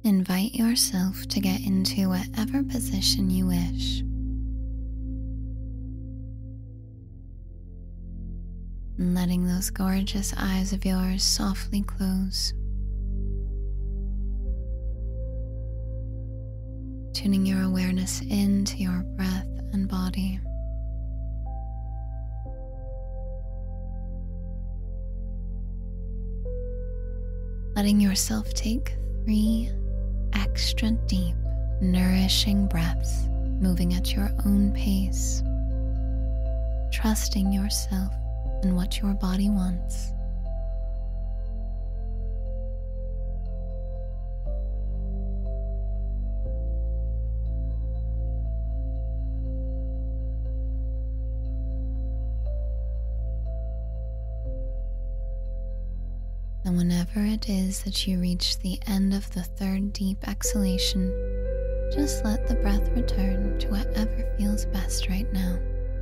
Invite yourself to get into whatever position you wish. Letting those gorgeous eyes of yours softly close. Tuning your awareness into your breath and body. Letting yourself take 3 extra deep, nourishing breaths, moving at your own pace, trusting yourself and what your body wants. And whenever it is that you reach the end of the 3rd deep exhalation, just let the breath return to whatever feels best right now.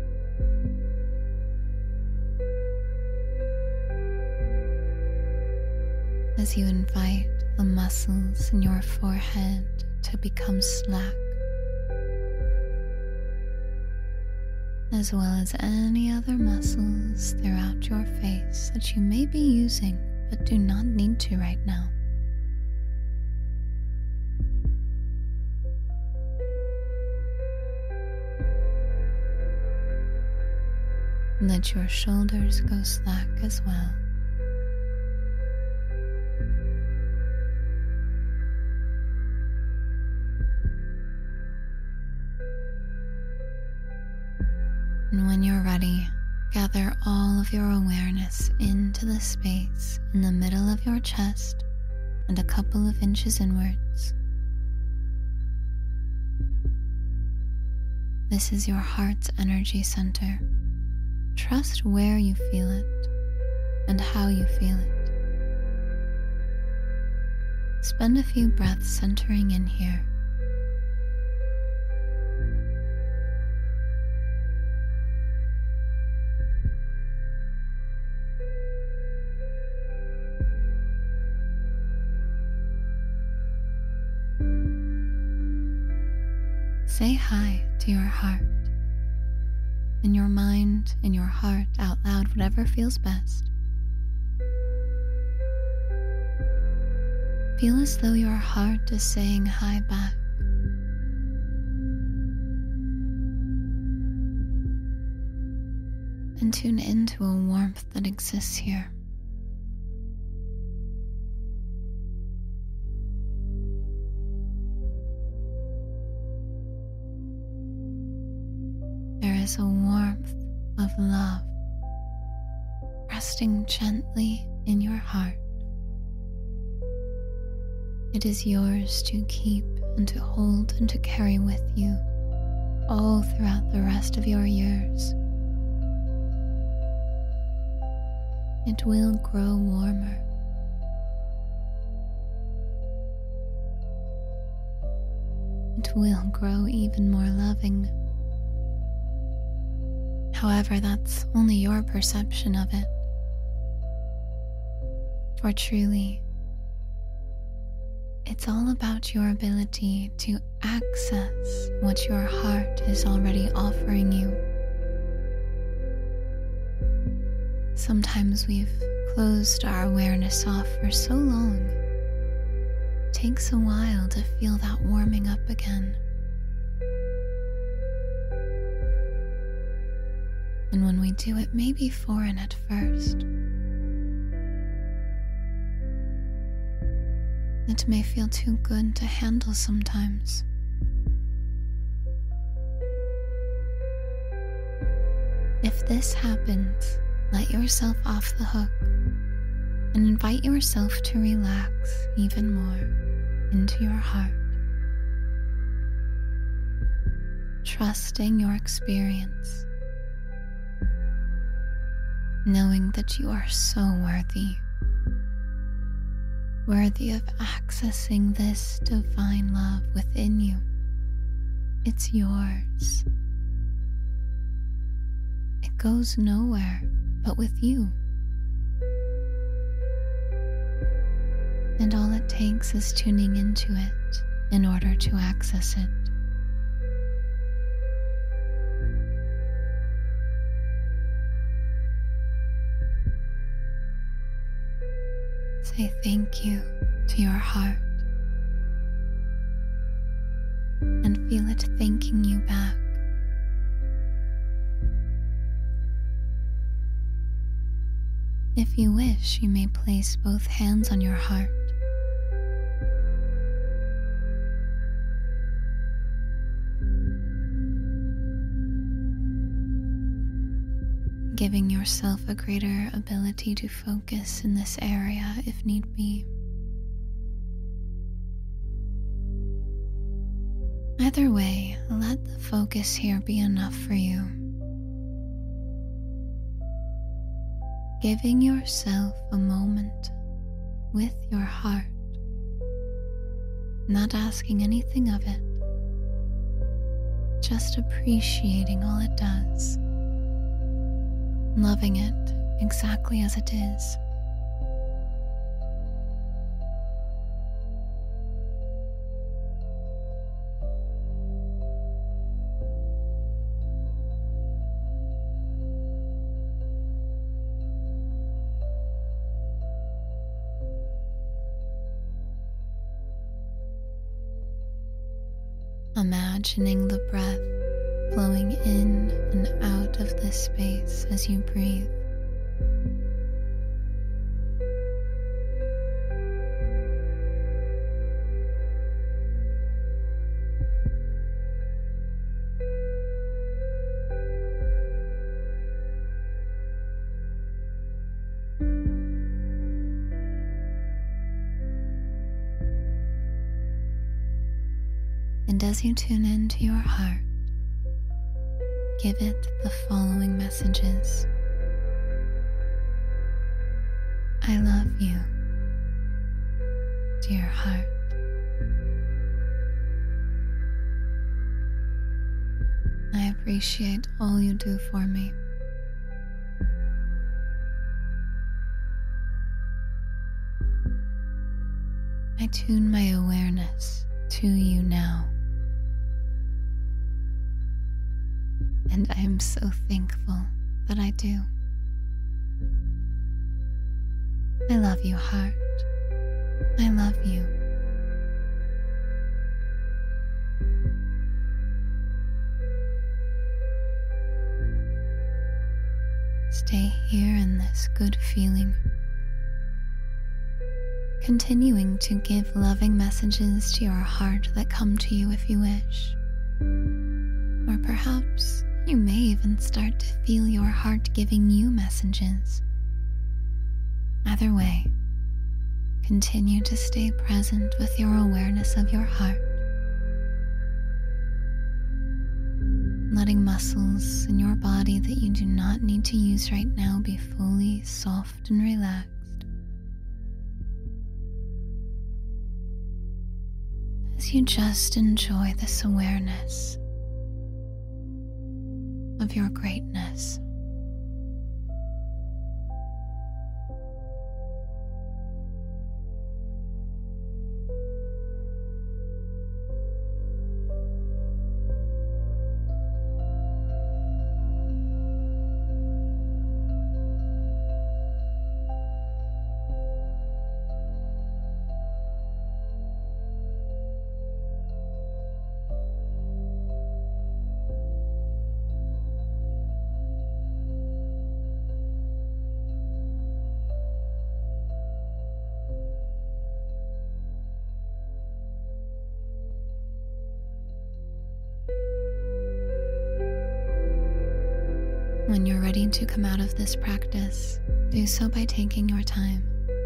As you invite the muscles in your forehead to become slack, as well as any other muscles throughout your face that you may be using but do not need to right now. Let your shoulders go slack as well. And when you're ready, gather all of your awareness into the space in the middle of your chest and a couple of inches inwards. This is your heart's energy center. Trust where you feel it and how you feel it. Spend a few breaths centering in here. Say hi to your heart. In your mind, in your heart, out loud, whatever feels best. Feel as though your heart is saying hi back. And tune into a warmth that exists here. There is a warmth of love resting gently in your heart. It is yours to keep and to hold and to carry with you all throughout the rest of your years. It will grow warmer. It will grow even more loving. However, that's only your perception of it. For truly, it's all about your ability to access what your heart is already offering you. Sometimes we've closed our awareness off for so long. It takes a while to feel that warming up again. And when we do, it may be foreign at first. It may feel too good to handle sometimes. If this happens, let yourself off the hook and invite yourself to relax even more into your heart, trusting your experience, knowing that you are so worthy of accessing this divine love within you. It's yours. It goes nowhere but with you. and all it takes is tuning into it in order to access it. Say thank you to your heart and feel it thanking you back. If you wish, you may place both hands on your heart. Giving yourself a greater ability to focus in this area if need be. Either way, let the focus here be enough for you. Giving yourself a moment with your heart, not asking anything of it, just appreciating all it does, loving it exactly as it is. Imagining the breath flowing in and out of this space as you breathe. And as you tune into your heart, give it the following messages. I love you, dear heart. I appreciate all you do for me. I tune my awareness to you now. And I am so thankful that I do. I love you, heart. I love you. Stay here in this good feeling, continuing to give loving messages to your heart that come to you if you wish. Or perhaps you may even start to feel your heart giving you messages. Either way, continue to stay present with your awareness of your heart, letting muscles in your body that you do not need to use right now be fully soft and relaxed. As you just enjoy this awareness of your greatness. When you're ready to come out of this practice, do so by taking your time,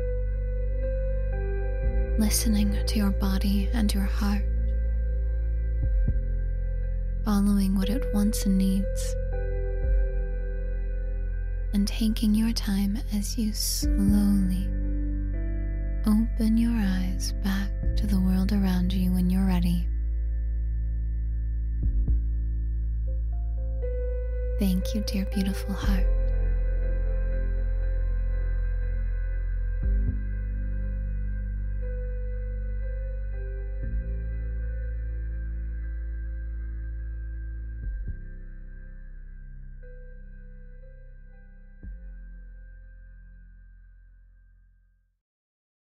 listening to your body and your heart, following what it wants and needs, and taking your time as you slowly open your eyes back to the world around you when you're ready. Thank you, dear beautiful heart.